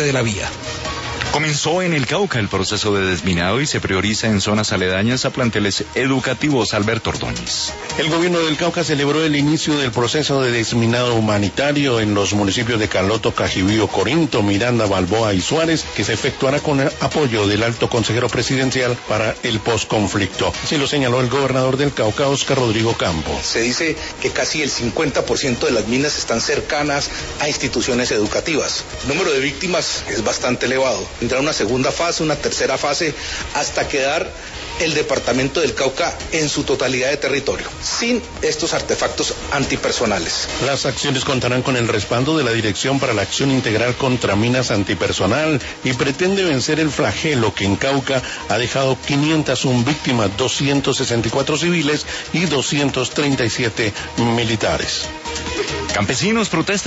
parte de la vía. Comenzó en el Cauca el proceso de desminado y se prioriza en zonas aledañas a planteles educativos. Alberto Ordóñez. El gobierno del Cauca celebró el inicio del proceso de desminado humanitario en los municipios de Caloto, Cajibío, Corinto, Miranda, Balboa y Suárez, que se efectuará con el apoyo del alto consejero presidencial para el posconflicto. Así lo señaló el gobernador del Cauca, Óscar Rodrigo Campo. Se dice que casi el 50% de las minas están cercanas a instituciones educativas. El número de víctimas es bastante elevado. Tendrá una segunda fase, una tercera fase, hasta quedar el departamento del Cauca en su totalidad de territorio, sin estos artefactos antipersonales. Las acciones contarán con el respaldo de la Dirección para la Acción Integral contra Minas Antipersonal y pretende vencer el flagelo que en Cauca ha dejado 501 víctimas, 264 civiles y 237 militares. Campesinos protestan